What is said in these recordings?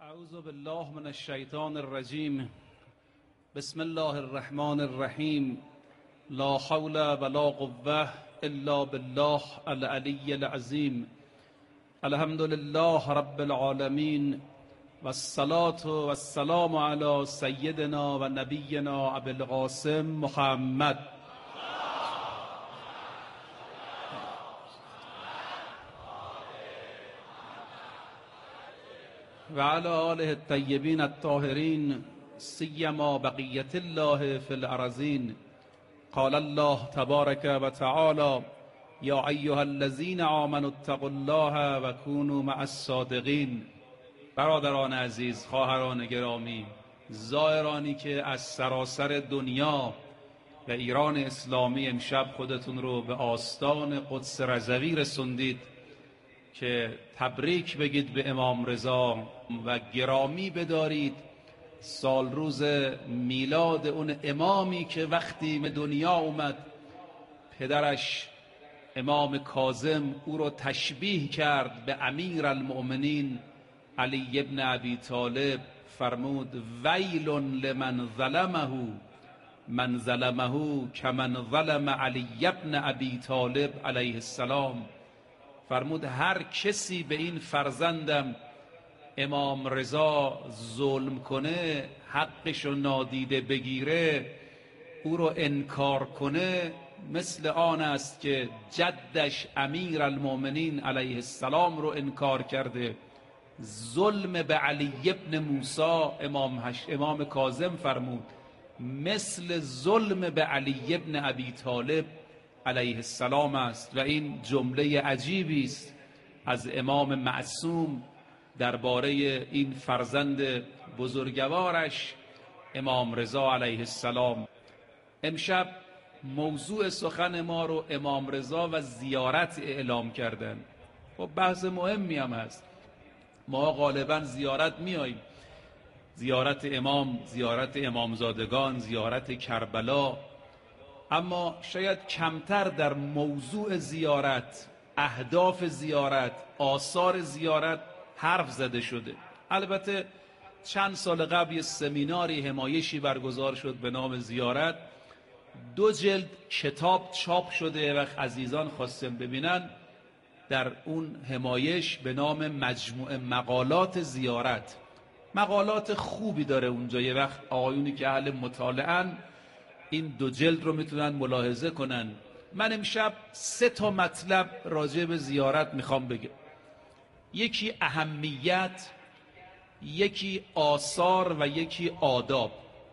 اعوذ بالله من الشیطان الرجیم. بسم الله الرحمن الرحیم. لا حول ولا قوة الا بالله العلی العظیم. الحمد لله رب العالمین والصلاة والسلام علی سیدنا و نبینا ابی القاسم محمد و علی آله الطیبین الطاهرین سیما بقیة الله فی الارضین. قال الله تبارک و تعالی یا ایها الذین آمنوا اتقوا الله و کونوا مع الصادقین. برادران عزیز، خواهران گرامی، زائرانی که از سراسر دنیا و ایران اسلامی امشب خودتون رو به آستان قدس رضوی رسوندید که تبریک بگید به امام رضا و گرامی بدارید سال روز میلاد اون امامی که وقتی به دنیا اومد پدرش امام کاظم او رو تشبیه کرد به امیر المؤمنین علی ابن ابی طالب. فرمود ویل لمن ظلمه من ظلمه کمن ظلم علی ابن ابی طالب علیه السلام. فرمود هر کسی به این فرزندم امام رضا ظلم کنه، حقشو نادیده بگیره، او رو انکار کنه، مثل آن است که جدش امیر المؤمنین علیه السلام رو انکار کرده. ظلم به علی ابن موسی امام کاظم فرمود مثل ظلم به علی ابن ابی طالب علیه السلام است. و این جمله عجیبی است از امام معصوم درباره این فرزند بزرگوارش امام رضا علیه السلام. امشب موضوع سخن ما رو امام رضا و زیارت اعلام کردن. خب بحث مهمی هم هست. ما غالبا زیارت میاییم، زیارت امام، زیارت امامزادگان، زیارت کربلا، اما شاید کمتر در موضوع زیارت، اهداف زیارت، آثار زیارت حرف زده شده. البته چند سال قبل یه سمیناری همایشی برگزار شد به نام زیارت. 2 جلد کتاب چاپ شده و عزیزان خواستم ببینن در اون همایش به نام مجموع مقالات زیارت. مقالات خوبی داره اونجا. یه وقت آقایونی که اهل مطالعه‌اند این 2 جلد رو میتونن ملاحظه کنن. من امشب 3 تا مطلب راجع به زیارت میخوام بگم. یکی اهمیت، یکی آثار و یکی آداب.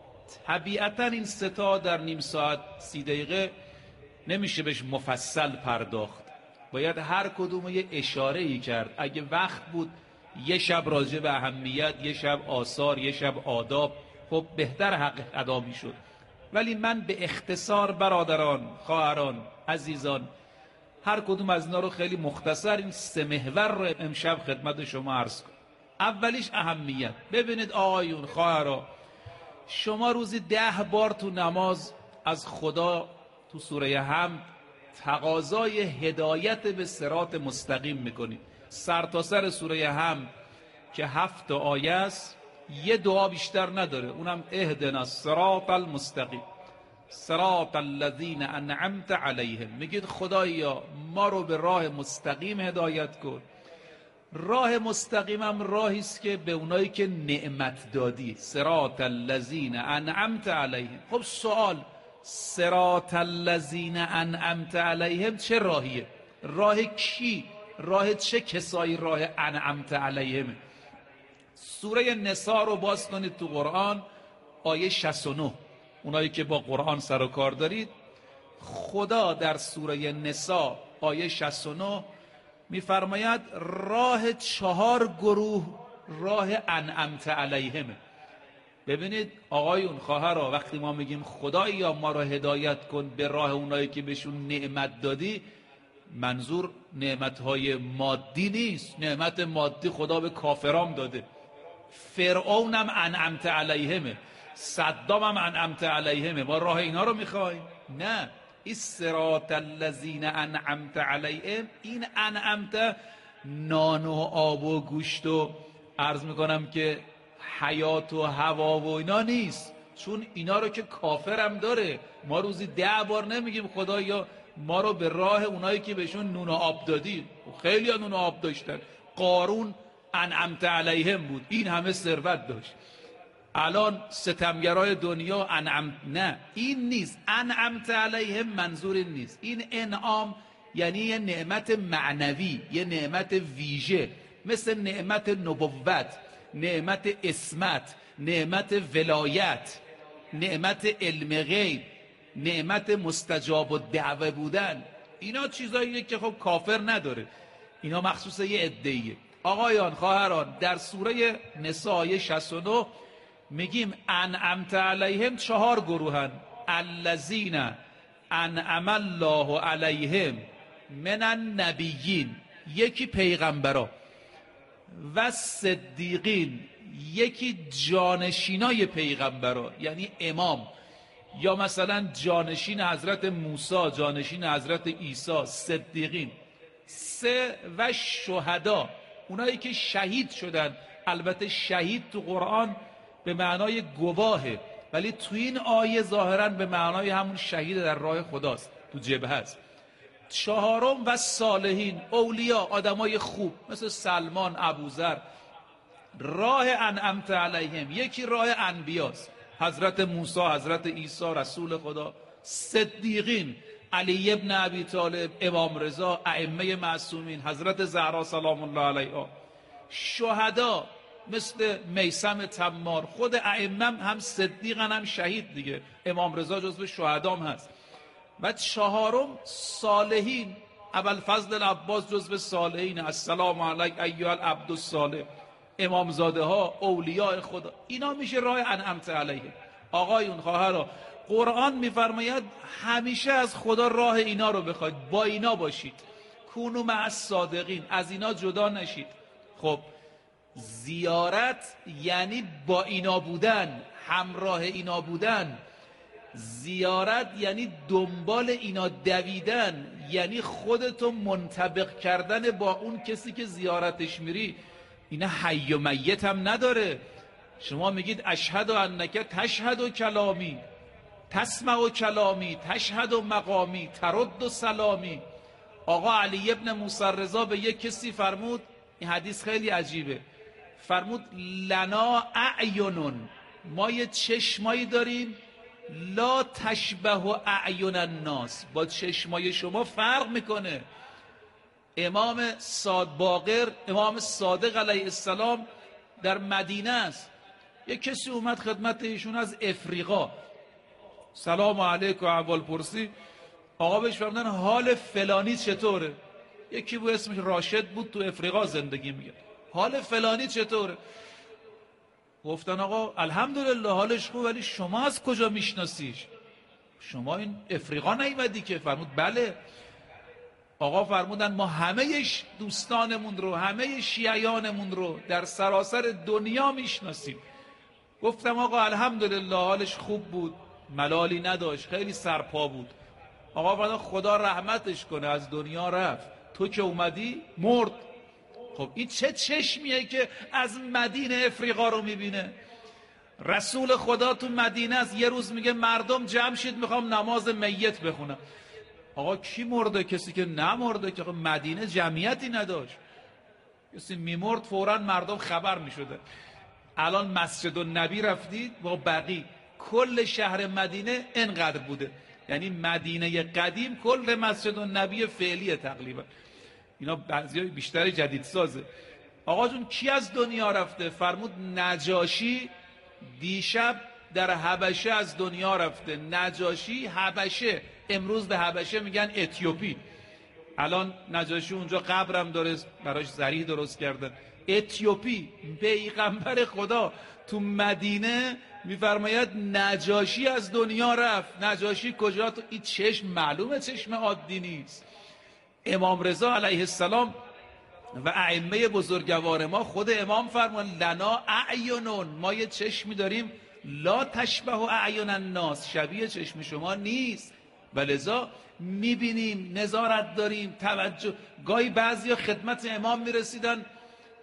طبیعتا این 3 تا در نیم ساعت 30 دقیقه نمیشه بهش مفصل پرداخت. باید هر کدوم یه اشاره‌ای کرد. اگه وقت بود یه شب راجع به اهمیت، یه شب آثار، یه شب آداب، خب بهتر حق ادا میشد. ولی من به اختصار برادران، خواهران، عزیزان، هر کدوم از اینا رو خیلی مختصر این 3 محور رو امشب خدمت شما عرض کنم. اولیش اهمیت. ببینید آقایون، خواهران، شما روزی 10 بار تو نماز از خدا تو سوره حمد تقاضای هدایت به صراط مستقیم میکنید. سر تا سر سوره حمد که 7 آیه است، یه دعا بیشتر نداره، اونم اهدنا الصراط المستقیم صراط الذین انعمت علیهم. میگید خدایا ما رو به راه مستقیم هدایت کن. راه مستقیم هم راهی است که به اونایی که نعمت دادی، صراط الذین انعمت علیهم. خب سوال، صراط الذین انعمت علیهم چه راهیه؟ راه کی؟ راه چه کسایی راه انعمت علیهم؟ سوره نساء رو باز کنید تو قرآن، آیه 69. اونایی که با قرآن سر و کار دارید، خدا در سوره نساء آیه 69 میفرماید راه 4 گروه راه انعمت علیهم. ببینید آقایون، خواهرها، وقتی ما میگیم خدایا ما رو هدایت کن به راه اونایی که بهشون نعمت دادی، منظور نعمتهای مادی نیست. نعمت مادی خدا به کافرام داده. فرعون هم انعمت علیهمه، صدام هم انعمت علیهمه. ما راه اینا رو میخوایم؟ نه. این صراط الذین انعمت علیهم، این انعمت نان و آب و گوشت و عرض میکنم که حیات و هوا و اینا نیست، چون اینا رو که کافرم داره. ما روزی 10 بار نمیگیم خدایا ما رو به راه اونایی که بهشون نون و آب دادی. خیلی ها نون و آب داشتن. قارون انعمت علیهم بود، این همه ثروت داشت. الان ستمگرای دنیا نه، این نیست. انعمت علیهم منظور این نیست. این انعام یعنی یه نعمت معنوی، یه نعمت ویژه، مثل نعمت نبوت، نعمت اسمت، نعمت ولایت، نعمت علم غیب، نعمت مستجاب الدعوه بودن. اینا چیزاییه که خب کافر نداره، اینا مخصوص یه عده‌ایه. آقایان خواهران، در سوره نساء آیه 69 میگیم انعمت علیهم 4 گروهن: الذین انعم الله علیهم من النبیین، یکی پیغمبرا، و صدیقین، یکی جانشینای پیغمبرا یعنی امام، یا مثلا جانشین حضرت موسی، جانشین حضرت عیسی، صدیقین. 3 و شهدا، اونایی که شهید شدن. البته شهید تو قرآن به معنای گواهه، ولی تو این آیه ظاهرا به معنای همون شهید در راه خداست، تو جبهه است. 4 و صالحین، اولیا، آدمای خوب مثل سلمان، ابوذر. راه انعمت علیهم یکی راه انبیاست، حضرت موسی، حضرت عیسی رسول خدا. صدیقین، علی ابن ابی طالب، امام رضا، ائمه معصومین، حضرت زهرا سلام الله علیها. شهدا مثل میثم تمار، خود ائمه هم صدیقن هم شهید دیگه، امام رضا جزو شهدام هست. و 4 صالحین، ابوالفضل العباس جزو صالحین، السلام علیک ایها العبد الصالح. امامزاده ها، اولیاء خدا، اینا میشه راه انعمت علیهم. آقایون خواهرها، قرآن میفرماید همیشه از خدا راه اینا رو بخواید، با اینا باشید. کونوا مع الصادقین، از اینا جدا نشید. خب زیارت یعنی با اینا بودن، همراه اینا بودن. زیارت یعنی دنبال اینا دویدن، یعنی خودتو منطبق کردن با اون کسی که زیارتش میری. اینا حی و میت هم نداره. شما میگید اشهد انک تشهد کلامی، تسمع کلامی، تشهد مقامی، ترد سلامی. آقا علی ابن موسی رضا به یک کسی فرمود، این حدیث خیلی عجیبه، فرمود لنا اعینون، ما یه چشمایی داریم، لا تشبه اعین الناس، با چشمای شما فرق میکنه. امام باقر، امام صادق علیه السلام در مدینه است. یک کسی اومد خدمت ایشون از افریقا، سلام علیکم، احوال پرسی. آقا بهش فرمودن حال فلانی چطوره؟ یکی بود اسمش راشد بود، تو افریقا زندگی میگه. حال فلانی چطوره؟ گفتن آقا الحمدلله حالش خوب، ولی شما از کجا میشناسیش؟ شما این افریقا نیومدی که؟ فرمود بله. آقا فرمودن ما همه دوستانمون رو، همه شیعیانمون رو در سراسر دنیا میشناسیم. گفتم آقا الحمدلله حالش خوب بود، ملالی نداشت، خیلی سرپا بود. آقا فرمودن خدا رحمتش کنه، از دنیا رفت، تو که اومدی مرد. خب این چه چشمیه که از مدینه افریقا رو میبینه؟ رسول خدا تو مدینه است، یه روز میگه مردم جمع شید میخوام نماز میت بخونم. آقا کی مرده؟ کسی که نمرده که. مدینه جمعیتی نداشت، کسی میمرد فوراً مردم خبر میشده. الان مسجد النبی رفتید با بقی، کل شهر مدینه انقدر بوده، یعنی مدینه قدیم کل مسجد النبی فعلیه تقریبا. اینا بعضیای بیشتر جدید سازه. آقا جون کی از دنیا رفته؟ فرمود نجاشی دیشب در حبشه از دنیا رفته. نجاشی حبشه، امروز به حبشه میگن اتیوپی. الان نجاشی اونجا قبرم داره، براش ضریح درست کردن. اتیوپی، پیغمبر خدا تو مدینه میفرماید نجاشی از دنیا رفت. نجاشی کجا؟ تو این چشم معلومه چشم عادی نیست. امام رضا علیه السلام و ائمه بزرگوار ما، خود امام فرمان لنا اعینون، ما یه چشمی داریم لا تشبه اعین الناس، شبیه چشم شما نیست، ولذا میبینیم، نظارت داریم، توجه. گاهی بعضیا خدمت امام میرسیدن،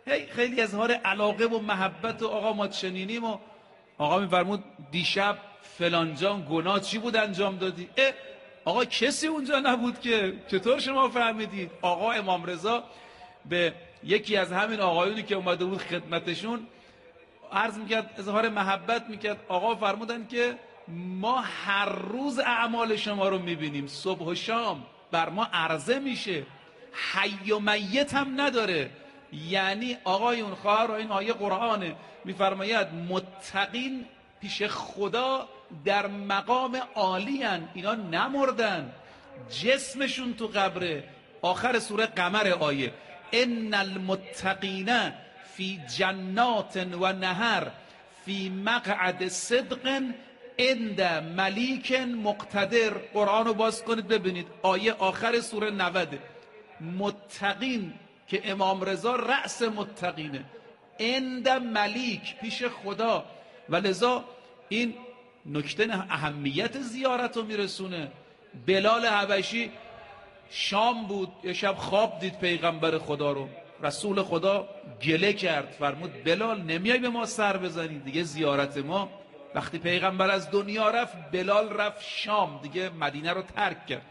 خیلی اظهار علاقه و محبت و آقا ما چنینیم و آقا میفرمود دیشب فلانجان گناه چی بود انجام دادی؟ آقا کسی اونجا نبود که چطور شما فهمیدید؟ آقا امام رضا به یکی از همین آقایونی که اومده بود خدمتشون عرض میکرد، اظهار محبت میکرد. آقا فرمودن که ما هر روز اعمال شما رو میبینیم، صبح و شام بر ما عرضه میشه، حی و میت هم نداره. یعنی آقایون خواهر، این آیه قرآنه، میفرماید متقین پیش خدا در مقام عالی هن، اینا نمردن، جسمشون تو قبره. آخر سوره قمر آیه ان المتقین فی جنات و نهر فی مقعد صدق عند ملیک مقتدر. قرآن رو باز کنید ببینید، آیه آخر سوره 90. متقین که امام رضا رأس متقینه، عند ملیک پیش خدا. و لذا این نکته اهمیت زیارت رو میرسونه. بلال حبشی شام بود، یه شب خواب دید پیغمبر خدا رو، رسول خدا گله کرد، فرمود بلال نمیای به ما سر بزنی دیگه زیارت ما. وقتی پیغمبر از دنیا رفت، بلال رفت شام، دیگه مدینه رو ترک کرد.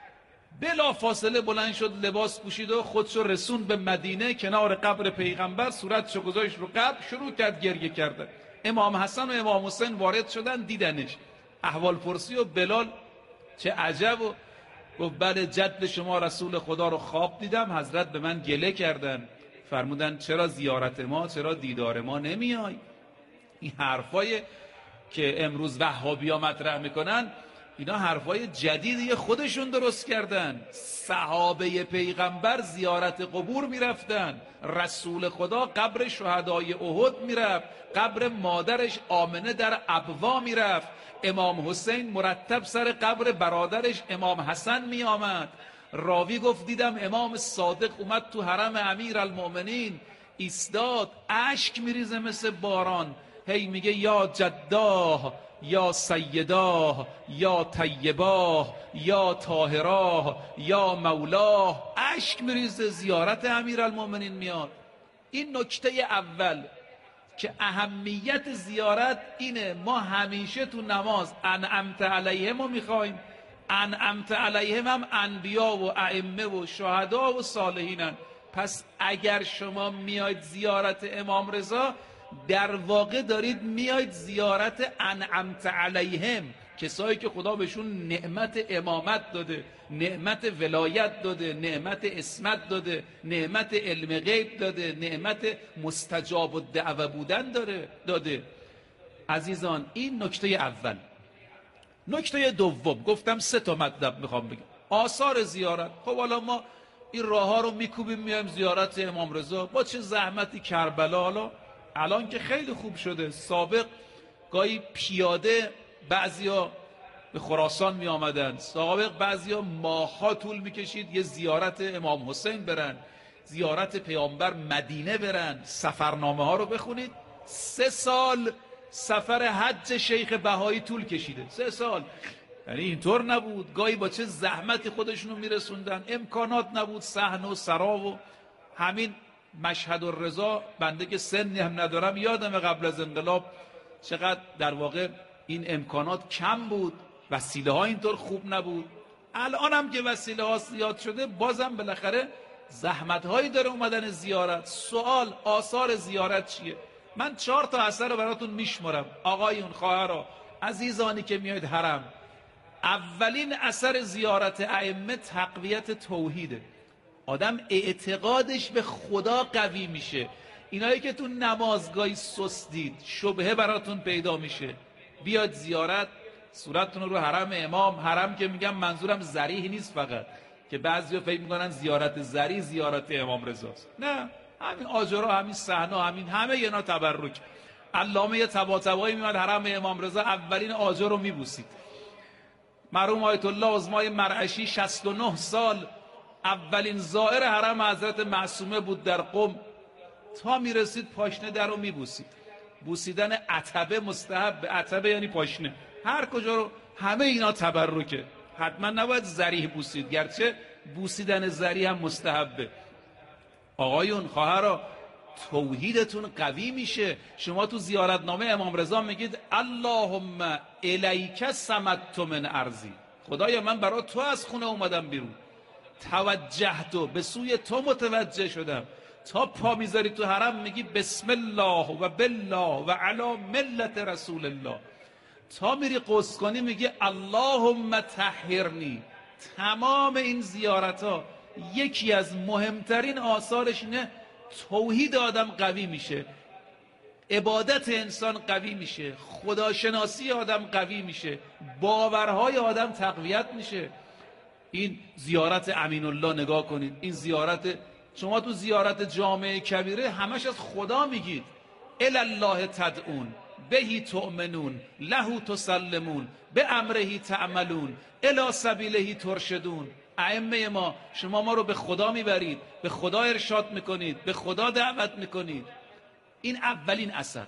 بلا فاصله بلند شد، لباس پوشید و خودشو رسون به مدینه، کنار قبر پیغمبر صورتشو گذاشت رو قبر، شروع کرد گریه کردن. امام حسن و امام حسین وارد شدن، دیدنش، احوال پرسی و بلال چه عجب و گفت بله جد شما رسول خدا رو خواب دیدم، حضرت به من گله کردن، فرمودن چرا زیارت ما، چرا دیدار ما نمیای؟ این حرفای که امروز وهابی‌ها مطرح میکنن، اینا حرفای جدیدی خودشون درست کردن. صحابه پیغمبر زیارت قبور میرفتن، رسول خدا قبر شهدای احد میرفت، قبر مادرش آمنه در ابوا میرفت، امام حسین مرتب سر قبر برادرش امام حسن میآمد. راوی گفت دیدم امام صادق اومد تو حرم امیرالمؤمنین ایستاد، اشک میریزه مثل باران، هی میگه یا جداه یا سیداه یا طیباه یا طاهراه یا مولاه، اشک میریزه، زیارت امیرالمؤمنین میاد. این نکته اول که اهمیت زیارت اینه. ما همیشه تو نماز انعمت علیهم رو میخوایم، انعمت علیهم هم انبیا و ائمه و شهدا و صالحینن. پس اگر شما میاید زیارت امام رضا، در واقع دارید میاید زیارت انعمت علیهم، کسایی که خدا بهشون نعمت امامت داده، نعمت ولایت داده، نعمت اسمت داده، نعمت علم غیب داده، نعمت مستجاب الدعوه بودن داده. عزیزان این نکته اول. نکته دوم، گفتم 3 مطلب میخوام بگم. آثار زیارت. خب حالا ما این راه ها رو میکوبیم میایم زیارت امام رضا، با چه زحمتی کربلا. حالا الان که خیلی خوب شده، سابق گاهی پیاده بعضیا به خراسان می آمدن، سابق بعضیا ماه‌ها طول میکشید یه زیارت امام حسین برن، زیارت پیامبر مدینه برن. سفرنامه ها رو بخونید، 3 سال سفر حج شیخ بهایی طول کشیده، 3 سال. یعنی اینطور نبود، گاهی با چه زحمتی خودشونو میرسوندن، امکانات نبود، صحن و سرا و همین مشهد الرضا. بنده که سنی هم ندارم، یادم قبل از انقلاب چقدر در واقع این امکانات کم بود، وسیله ها اینطور خوب نبود. الان هم که وسیله ها زیاد شده، بازم بالاخره زحمت هایی داره اومدن زیارت. سوال آثار زیارت چیه؟ من 4 تا اثر رو براتون میشمارم. آقایون، خواهرها، عزیزانی که میاید حرم، اولین اثر زیارت ائمه تقویت توحیده. آدم اعتقادش به خدا قوی میشه. اینایی که تو نمازگاهی سستید، شبهه براتون پیدا میشه، بیاد زیارت، صورتتون رو حرم امام. حرم که میگم منظورم ذریح نیست فقط، که بعضیا فکر میکنن زیارت ذریح زیارت امام رضاست. نه، همین آجرها، همین صحنه، همین همه اینا تبرک. علامه طباطبایی میاد حرم امام رضا، اولین آجر رو میبوسید. مرحوم آیت الله عظمای مرعشی 69 سال اولین زائر حرم حضرت معصومه بود در قم، تا میرسید پاشنه در رو میبوسید. بوسیدن عتبه مستحب، عتبه یعنی پاشنه، هر کجا رو، همه اینا تبرکه. حتما نباید ذریح بوسید، گرچه بوسیدن ذریح هم مستحبه. آقایون، خواهرها، توحیدتون قوی میشه. شما تو زیارتنامه امام رضا میگید اللهم الیک صمت من ارضی، خدایا من برای تو از خونه اومدم بیرون، توجهت، به سوی تو متوجه شدم. تا پا میذاری تو حرم میگی بسم الله و بالله و علی ملت رسول الله. تا میری غسل کنی میگی اللهم طهرنی. تمام این زیارت ها یکی از مهمترین آثارش اینه توحید آدم قوی میشه، عبادت انسان قوی میشه، خداشناسی آدم قوی میشه، باورهای آدم تقویت میشه. این زیارت امین الله نگاه کنید، این زیارت، شما تو زیارت جامع کبیره همش از خدا میگید الی الله تدعون بهی تؤمنون له تسلمون به امرهی تعملون الی سبیلهی ترشدون. ائمه ما، شما ما رو به خدا میبرید، به خدا ارشاد میکنید، به خدا دعوت میکنید. این اولین اثر.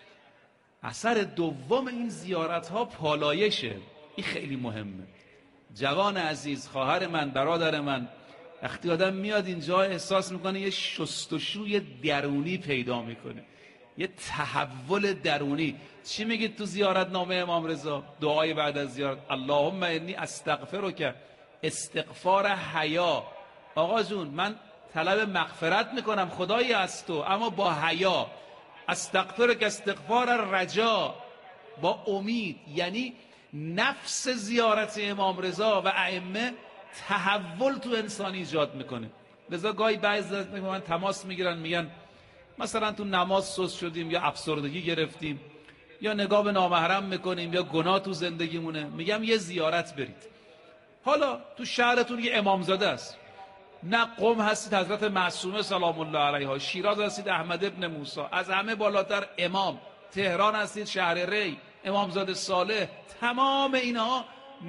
اثر دوم این زیارت ها پالایشه. این خیلی مهمه. جوان عزیز، خواهر من، برادر من، وقتی آدم میاد اینجا احساس میکنه یه شستشوی درونی پیدا میکنه، یه تحول درونی. چی میگید تو زیارتنامه امام رضا؟ دعای بعد از زیارت اللهم انی استغفرک استغفار حیا. آقا جون من طلب مغفرت میکنم خدایی از تو، اما با حیا. استغفرک استغفار رجا، با امید. یعنی نفس زیارت امام رضا و ائمه تحول تو انسان ایجاد میکنه. لذا گاهی بعضی از من تماس میگیرن، میگن مثلا تو نماز سست شدیم یا افسردگی گرفتیم یا نگاه به نامحرم میکنیم یا گناه تو زندگیمونه، میگم یه زیارت برید. حالا تو شهرتون یه امامزاده است، نه قم هستید حضرت معصومه سلام الله علیها، شیراز هستید احمد ابن موسی، از همه بالاتر امام، تهران هستید شهر ری امامزاده صالح. تمام اینها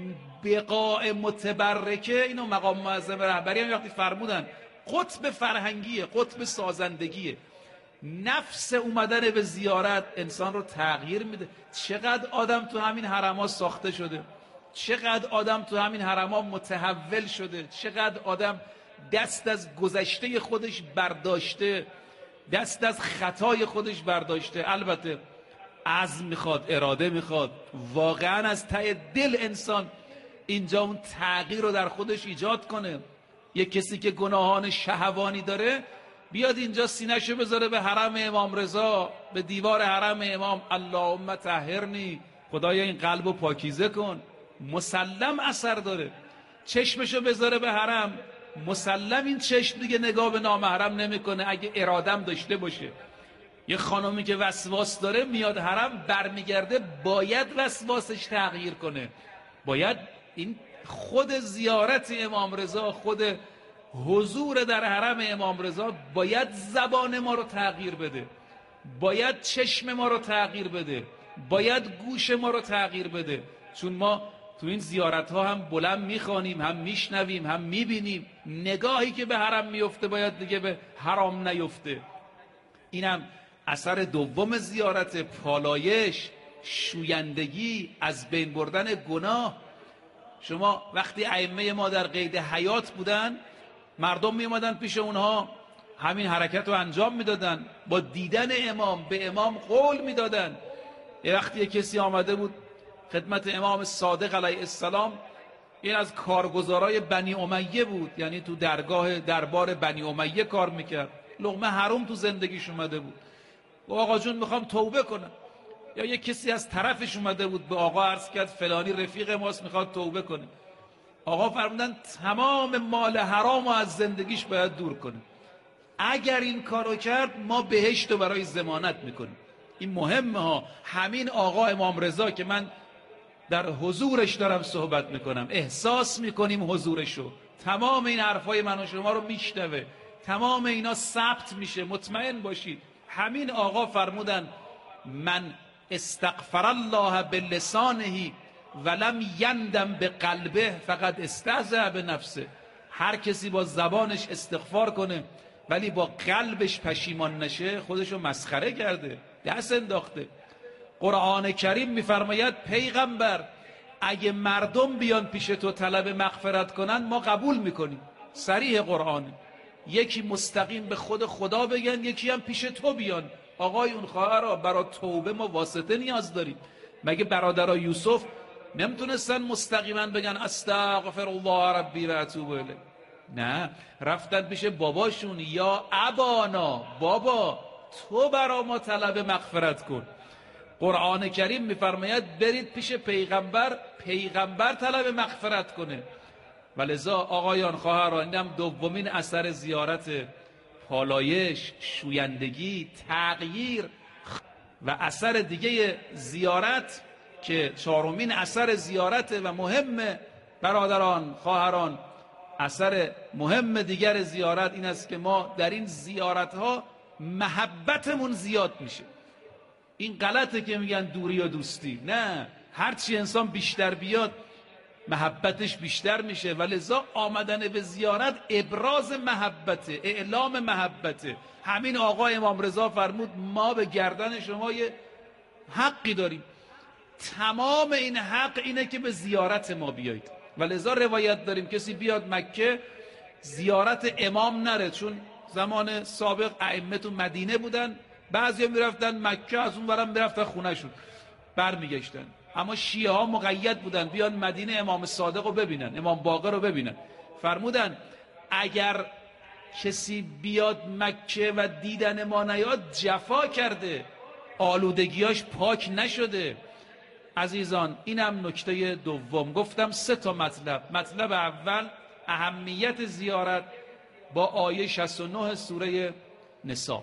بقاع متبرکه. اینو مقام معظم رهبری هم وقتی فرمودن قطب فرهنگیه، قطب سازندگیه. نفس اومدن به زیارت انسان رو تغییر میده. چقدر آدم تو همین حرم‌ها ساخته شده، چقدر آدم تو همین حرم‌ها متحول شده، چقدر آدم دست از گذشته خودش برداشته، دست از خطای خودش برداشته. البته عزم میخواد، اراده میخواد، واقعا از ته دل انسان اینجا اون تغییر رو در خودش ایجاد کنه. یک کسی که گناهان شهوانی داره بیاد اینجا سینه‌شو بذاره به حرم امام رضا، به دیوار حرم امام، اللهم طهرنی، خدایا این قلبو پاکیزه کن. مسلم اثر داره. چشمشو بذاره به حرم، مسلم این چشم دیگه نگاه به نامحرم نمیکنه اگه ارادم داشته باشه. یه خانومی که وسواس داره میاد حرم، برمیگرده باید وسواسش تغییر کنه. باید این خود زیارت امام رضا، خود حضور در حرم امام رضا باید زبان ما رو تغییر بده، باید چشم ما رو تغییر بده، باید گوش ما رو تغییر بده. چون ما تو این زیارت ها هم بلند میخوانیم، هم میشنویم، هم میبینیم. نگاهی که به حرم میفته باید دیگه به حرام نیفته. اینم اثر دوم زیارت، پالایش، شویندگی، از بین بردن گناه. شما وقتی ائمه ما در قید حیات بودن، مردم میومدن پیش اونها، همین حرکت رو انجام میدادن، با دیدن امام به امام قول میدادن. یه وقتی کسی آمده بود خدمت امام صادق علیه السلام، این از کارگزارای بنی امیه بود، یعنی تو دربار بنی امیه کار میکرد، لقمه حروم تو زندگیش اومده بود. و آقا جون میخوام توبه کنم. یا یک کسی از طرفش اومده بود به آقا عرض کرد فلانی رفیق ماست میخواد توبه کنه. آقا فرمودن تمام مال حرام از زندگیش باید دور کنه. اگر این کارو کرد ما بهشت رو برای ضمانت میکنیم. این مهمه ها. همین آقا امام رضا که من در حضورش دارم صحبت میکنم، احساس میکنیم حضورشو، تمام این حرفای من و شما رو میشنوه، تمام اینا ثبت میشه، مطمئن باشید. همین آقا فرمودن من استغفر الله بلسانه ولم یندم به قلبه فقط استهزأ به نفسه. هر کسی با زبانش استغفار کنه ولی با قلبش پشیمان نشه، خودشو مسخره کرده، دست انداخته. قرآن کریم میفرماید پیغمبر اگه مردم بیان پیش تو طلب مغفرت کنن ما قبول میکنیم. صریح قرآن. یکی مستقیم به خود خدا بگن، یکی هم پیش تو بیان. آقایون خواهرها، برای توبه ما واسطه نیاز داریم. مگه برادرای یوسف نمیتونستن مستقیما بگن استغفر الله ربی و اتوب الیه؟ نه، رفتن پیش باباشون، یا ابانا، بابا تو برا ما طلب مغفرت کن. قرآن کریم میفرماید برید پیش پیغمبر، پیغمبر طلب مغفرت کنه. ولذا آقایان خواهران، اینم دومین اثر زیارت، پالایش، شویندگی، تغییر. و اثر دیگه زیارت که چهارمین اثر زیارت و مهم برادران خواهران، اثر مهم دیگر زیارت این است که ما در این زیارت ها محبتمون زیاد میشه. این غلطه که میگن دوری و دوستی، نه، هرچی انسان بیشتر بیاد محبتش بیشتر میشه. ولذا آمدن به زیارت ابراز محبته، اعلام محبته. همین آقا امام رضا فرمود ما به گردن شما یه حقی داریم، تمام این حق اینه که به زیارت ما بیایید. ولذا روایت داریم کسی بیاد مکه زیارت امام نره، چون زمان سابق ائمه تو مدینه بودن، بعضیا میرفتن مکه، از اون برم میرفتن خونهشون برمیگشتن. اما شیعه ها مقید بودن بیان مدینه امام صادق رو ببینن، امام باقر رو ببینن. فرمودن اگر کسی بیاد مکه و دیدن ما نیاد جفا کرده، آلودگیاش پاک نشده. عزیزان اینم نکته دوم. گفتم 3 تا مطلب. مطلب اول اهمیت زیارت با آیه 69 سوره نساء.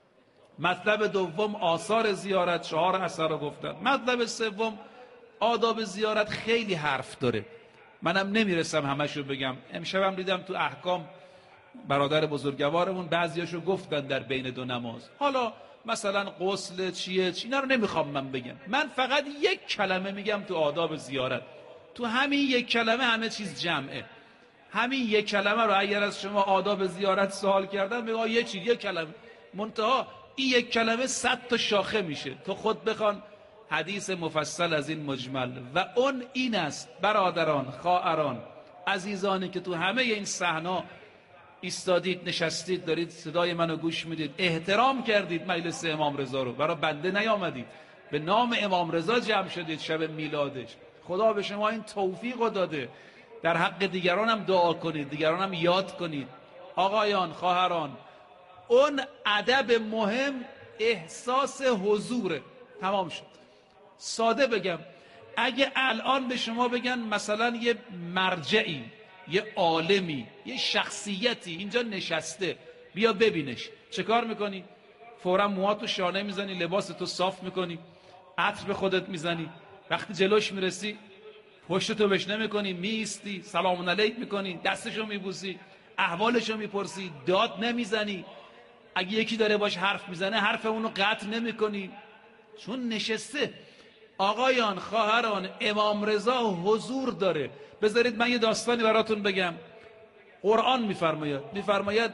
مطلب دوم آثار زیارت، 4 اثر رو گفتم. مطلب سوم آداب زیارت خیلی حرف داره، منم نمیرسم همشو بگم. امشبم دیدم تو احکام برادر بزرگوارمون بعضیاشو گفتن در بین 2 نماز. حالا مثلا غسل چیه اینا رو نمیخوام من بگم، من فقط یک کلمه میگم تو آداب زیارت. تو همین یک کلمه همه چیز جمعه. همین یک کلمه رو اگر از شما آداب زیارت سوال کردن میگه یک کلمه، منتها این یک کلمه 100 تا شاخه میشه. تو خود بخوان حدیث مفصل از این مجمل. و اون این است برادران خواهران عزیزانی که تو همه این صحنا ایستادید، نشستید، دارید صدای منو گوش میدید، احترام کردید مجلس امام رضا رو، برای بنده نیامدید، به نام امام رضا جمع شدید شب میلادش. خدا به شما این توفیق رو داده. در حق دیگران هم دعا کنید، دیگران هم یاد کنید. آقایان خواهران، اون ادب مهم احساس حضوره. تمام شد. ساده بگم، اگه الان به شما بگن مثلا یه مرجعی، یه عالمی، یه شخصیتی اینجا نشسته، بیا ببینش، چه کار میکنی؟ فورا موهاتو شانه میزنی، لباستو صاف میکنی، عطر به خودت میزنی، وقتی جلوش میرسی پشتتو بهش نمیکنی، میستی، سلام علیک میکنی، دستشو میبوسی، احوالشو میپرسی، داد نمیزنی. اگه یکی داره باش حرف میزنه حرف اونو قطع نمیکنی، چون نشسته. آقایان خواهران، امام رضا حضور داره. بذارید من یه داستانی براتون بگم. قرآن میفرماید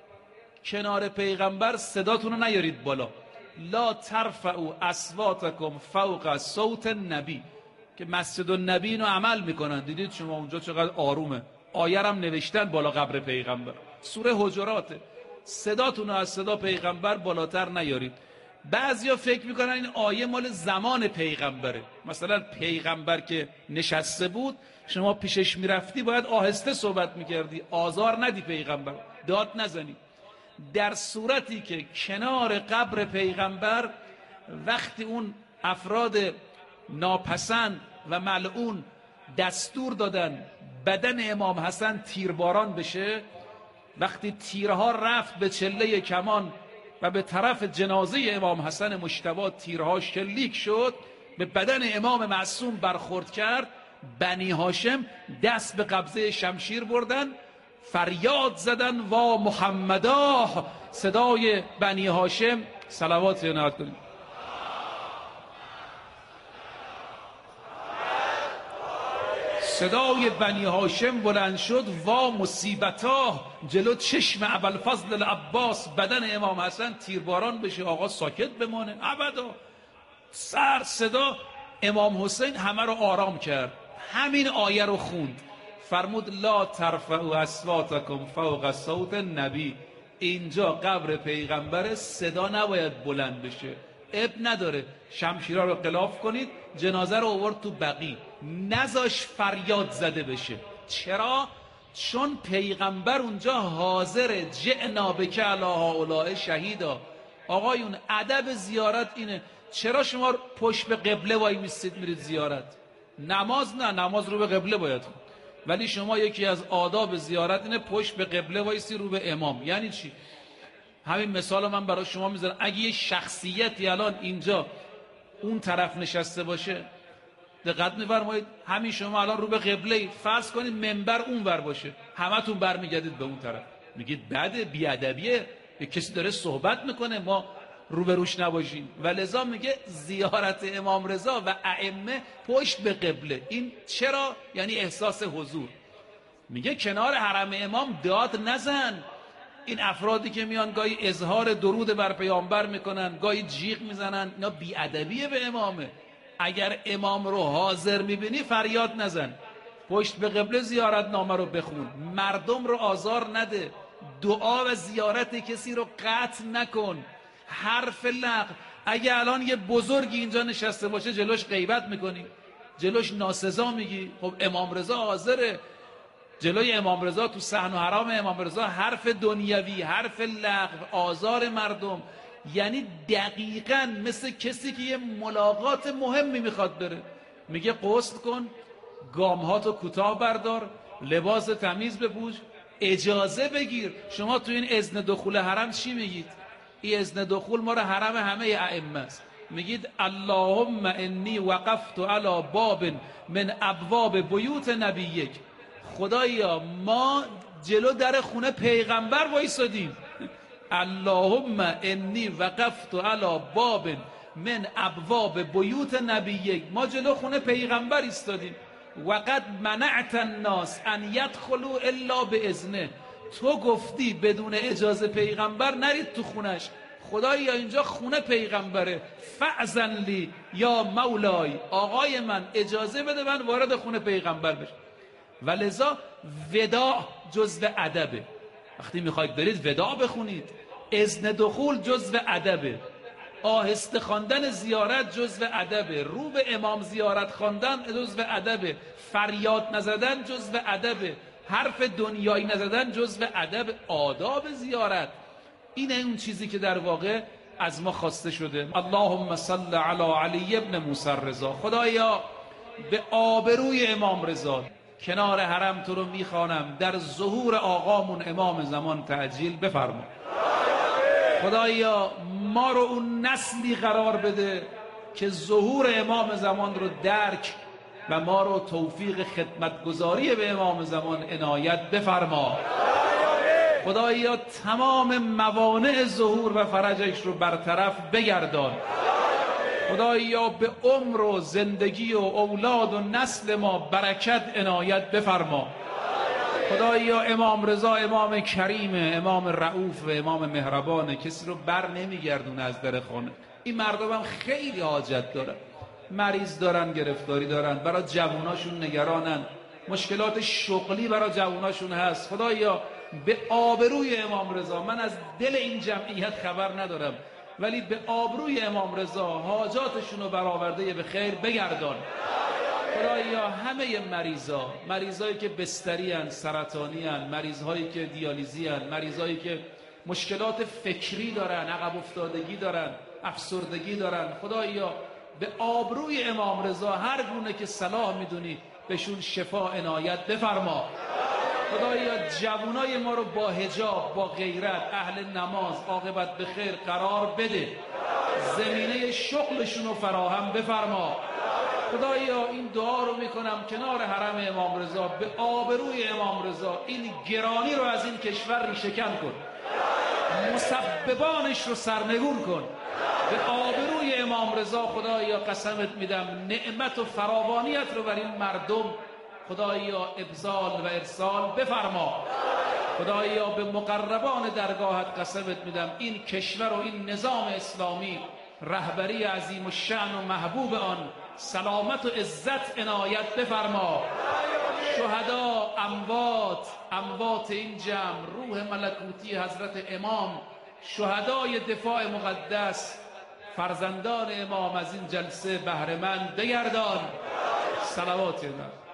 کنار پیغمبر صداتون رو نیارید بالا. لا ترفعوا اصواتکم فوق صوت النبی، که مسجد النبی اینو عمل میکنن. دیدید شما اونجا چقدر آرومه. آیرم نوشتن بالا قبر پیغمبر، سوره حجراته. صداتون رو از صدا پیغمبر بالاتر نیارید. بعضیا فکر میکنن این آیه مال زمان پیغمبره. مثلا پیغمبر که نشسته بود شما پیشش میرفتی باید آهسته صحبت میکردی، آزار ندی پیغمبر، داد نزنی. در صورتی که کنار قبر پیغمبر وقتی اون افراد ناپسند و ملعون دستور دادن بدن امام حسن تیرباران بشه، وقتی تیرها رفت به چله کمان و به طرف جنازه امام حسن مجتبی تیرها شلیک شد، به بدن امام معصوم برخورد کرد، بنی هاشم دست به قبضه شمشیر بردن، فریاد زدن وا محمدا. صدای بنی هاشم، صلوات عنایت کنید، صدای بنی هاشم بلند شد وا مصیبتا. جلو چشم ابوالفضل العباس بدن امام حسن تیرباران بشه، آقا ساکت بمانه ابدا. سر صدا امام حسین همه رو آرام کرد، همین آیه رو خوند، فرمود لا ترفعوا اصواتکم فوق صوت النبی. اینجا قبر پیغمبر، صدا نباید بلند بشه، اب نداره، شمشیرها رو غلاف کنید، جنازه رو آورد تو بقیع، نذاش فریاد زده بشه. چرا؟ چون پیغمبر اونجا حاضره. جئنا بک علی هؤلاء شهیدا. آقایون ادب زیارت اینه. چرا شما پشت به قبله وای میستید میرید زیارت؟ نماز نه، نماز رو به قبله باید خون، ولی شما یکی از آداب زیارت اینه پشت به قبله وایسی رو به امام. یعنی چی؟ همین مثال من برای شما میذارم. اگه یه شخصیتی الان اینجا اون طرف نشسته باشه، دقت می‌فرمایید، همین شما الان رو به قبله اید، فرض کنید منبر اون ور باشه، همتون برمیگردید به اون طرف، میگید بعد بیادبیه، یه کسی داره صحبت میکنه ما روبروش نباشیم. و لذا میگه زیارت امام رضا و ائمه پشت به قبله. این چرا؟ یعنی احساس حضور. میگه کنار حرم امام داد نزن. این افرادی که میان گاهی اظهار درود بر پیامبر میکنن، گاهی جیغ میزنن، اینا بیادبیه به امامه. اگر امام رو حاضر میبینی فریاد نزن، پشت به قبله زیارت نامه رو بخون، مردم رو آزار نده، دعا و زیارت کسی رو قطع نکن، حرف لغو. اگه الان یه بزرگی اینجا نشسته باشه جلوش غیبت میکنی، جلوش ناسزا میگی، خب امام رضا حاضره. جلوی امام رضا تو صحن و حرام امام رضا حرف دنیوی، حرف لغو، آزار مردم، یعنی دقیقاً مثل کسی که یه ملاقات مهمی میخواد بره. میگه غسل کن، گامهاتو کوتاه بردار، لباس تمیز بپوش، اجازه بگیر. شما تو این اذن دخول حرم چی میگید؟ این اذن دخول ما رو حرم همه ائمه است. میگید اللهم انی وقفت علی باب من ابواب بیوت نبیک. خدایا ما جلو در خونه پیغمبر وایسادیم. اللهم انی وقفت علی باب من ابواب بیوت نبیک، ما جلو خونه پیغمبر ایستادیم. وقد منعت الناس ان يدخلوا الا باذنه، تو گفتی بدون اجازه پیغمبر نرید تو خونش. خدایا اینجا خونه پیغمبره، فاذن لی یا مولای، آقای من اجازه بده من وارد خونه پیغمبر بشم. ولذا وداع جزو ادبه. وقتی میخواید برید وداع بخونید. اذن دخول جزو ادبه. آهسته خواندن زیارت جزو ادبه. رو به امام زیارت خواندن جزو ادبه. فریاد نزدن جزو ادبه. حرف دنیایی نزدن جزو ادب. آداب زیارت اینه، اون چیزی که در واقع از ما خواسته شده. اللهم صل علی علی ابن موسی رضا. خدایا به آبروی امام رضا کنار حرم تو رو میخوانم، در ظهور آقامون امام زمان تعجیل بفرما. خدایا ما رو اون نسلی قرار بده که ظهور امام زمان رو درک و ما رو توفیق خدمتگزاری به امام زمان عنایت بفرما. خدایا تمام موانع ظهور و فرجش رو برطرف بگردان. خدایا به عمر و زندگی و اولاد و نسل ما برکت عنایت بفرما. خدایا امام رضا امام کریمه، امام رؤوف و امام مهربانه، کسی رو بر نمیگردونه از در خانه. این مردم هم خیلی حاجت دارن، مریض دارن، گرفتاری دارن، برای جواناشون نگرانن، مشکلات شغلی برای جواناشون هست. خدایا به آبروی امام رضا، من از دل این جمعیت خبر ندارم، ولی به آبروی امام رضا حاجاتشون رو برآورده به خیر بگردان. خدایا همه مریضایی که بستری هن، سرطانی هن، مریضهایی که دیالیزی هن، مریضهایی که مشکلات فکری دارن، عقب افتادگی دارن، افسردگی دارن، خدایا به آبروی امام رضا هر گونه که صلاح میدونی بهشون شفا عنایت بفرما. خدایا جوانای ما رو با حجاب، با غیرت، اهل نماز، عاقبت به خیر قرار بده، زمینه شغلشون رو فراهم بفرما. خدایا این دعا رو میکنم کنار حرم امام رضا، به آبروی امام رضا این گرانی رو از این کشور ریشه‌کن کن، مسببانش رو سرنگون کن. به آبروی امام رضا خدایا قسمت میدم نعمت و فراوانیت رو بر این مردم خدایا ابذال و ارسال بفرما. خدایا به مقربان درگاهت قسمت میدم این کشور و این نظام اسلامی رهبری عظیم و شأن و محبوب آن سلامت و عزت عنایت بفرما. شهدا، اموات این جمع، روح ملکوتی حضرت امام، شهدای دفاع مقدس، فرزندان امام از این جلسه بهره مند بگردان. صلوات الله.